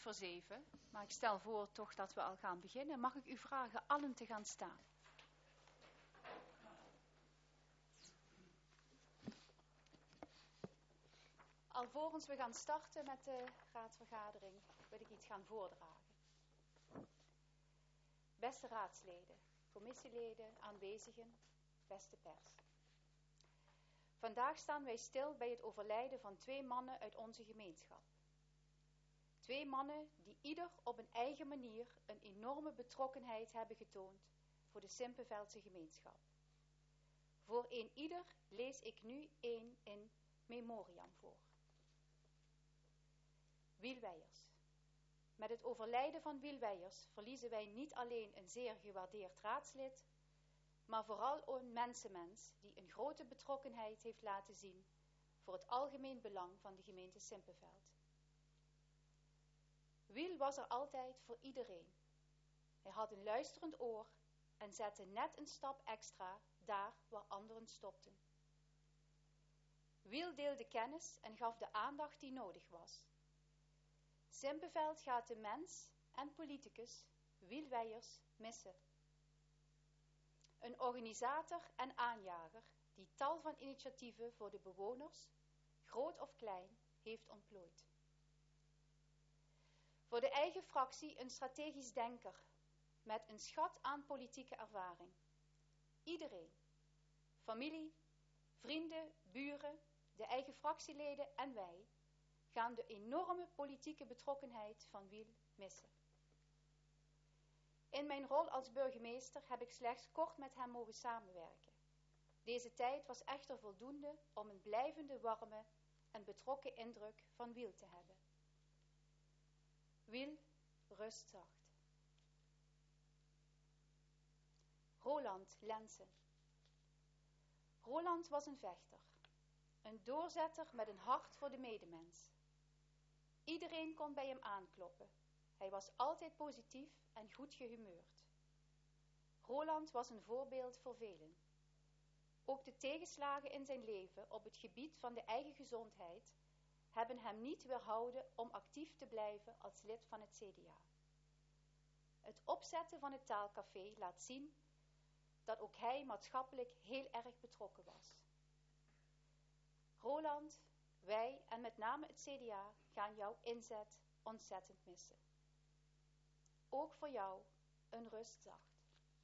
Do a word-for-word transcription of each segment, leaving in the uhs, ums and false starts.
voor zeven, maar ik stel voor toch dat we al gaan beginnen. Mag ik u vragen allen te gaan staan? Alvorens we gaan starten met de raadsvergadering wil ik iets gaan voordragen. Beste raadsleden, commissieleden, aanwezigen, beste pers. Vandaag staan wij stil bij het overlijden van twee mannen uit onze gemeenschap. Twee mannen die ieder op een eigen manier een enorme betrokkenheid hebben getoond voor de Simpeveldse gemeenschap. Voor een ieder lees ik nu een in memoriam voor. Wiel Weijers. Met het overlijden van Wiel Weijers verliezen wij niet alleen een zeer gewaardeerd raadslid, maar vooral een mensenmens die een grote betrokkenheid heeft laten zien voor het algemeen belang van de gemeente Simpeveld. Wiel was er altijd voor iedereen. Hij had een luisterend oor en zette net een stap extra daar waar anderen stopten. Wiel deelde kennis en gaf de aandacht die nodig was. Simpeveld gaat de mens en politicus Wiel Weijers missen. Een organisator en aanjager die tal van initiatieven voor de bewoners, groot of klein, heeft ontplooid. Voor de eigen fractie een strategisch denker met een schat aan politieke ervaring. Iedereen, familie, vrienden, buren, de eigen fractieleden en wij, gaan de enorme politieke betrokkenheid van Wiel missen. In mijn rol als burgemeester heb ik slechts kort met hem mogen samenwerken. Deze tijd was echter voldoende om een blijvende warme en betrokken indruk van Wiel te hebben. Wiel, rust zacht. Roland Lensen. Roland was een vechter, een doorzetter met een hart voor de medemens. Iedereen kon bij hem aankloppen. Hij was altijd positief en goed gehumeurd. Roland was een voorbeeld voor velen. Ook de tegenslagen in zijn leven op het gebied van de eigen gezondheid hebben hem niet weerhouden om actief te blijven als lid van het C D A. Het opzetten van het taalcafé laat zien dat ook hij maatschappelijk heel erg betrokken was. Roland, wij en met name het C D A gaan jouw inzet ontzettend missen. Ook voor jou een rust zacht.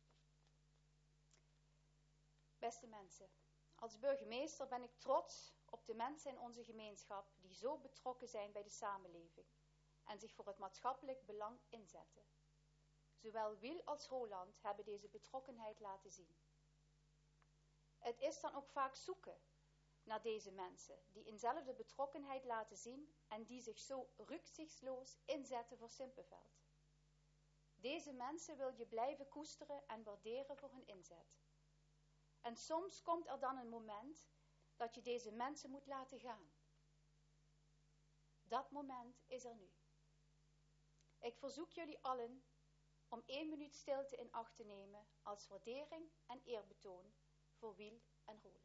Beste mensen, als burgemeester ben ik trots op de mensen in onze gemeenschap die zo betrokken zijn bij de samenleving en zich voor het maatschappelijk belang inzetten. Zowel Wiel als Roland hebben deze betrokkenheid laten zien. Het is dan ook vaak zoeken naar deze mensen die eenzelfde betrokkenheid laten zien en die zich zo rücksichtsloos inzetten voor Simpeveld. Deze mensen wil je blijven koesteren en waarderen voor hun inzet. En soms komt er dan een moment dat je deze mensen moet laten gaan. Dat moment is er nu. Ik verzoek jullie allen om één minuut stilte in acht te nemen als waardering en eerbetoon voor Wiel en Roland.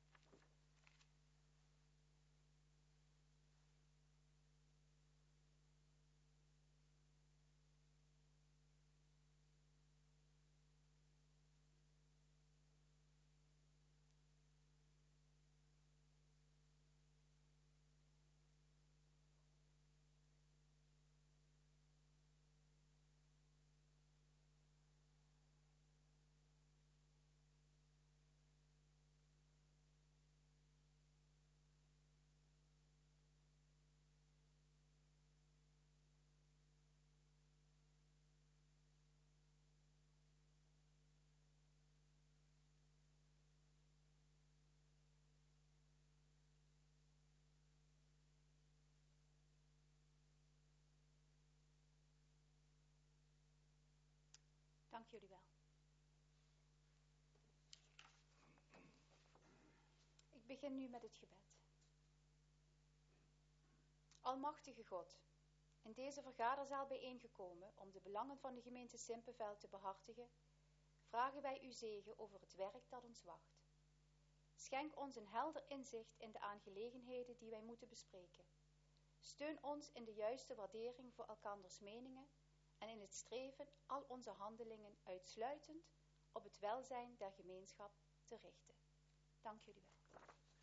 Dank jullie wel. Ik begin nu met het gebed. Almachtige God, in deze vergaderzaal bijeengekomen om de belangen van de gemeente Simpeveld te behartigen, vragen wij uw zegen over het werk dat ons wacht. Schenk ons een helder inzicht in de aangelegenheden die wij moeten bespreken. Steun ons in de juiste waardering voor elkanders meningen en in het streven al onze handelingen uitsluitend op het welzijn der gemeenschap te richten. Dank jullie wel.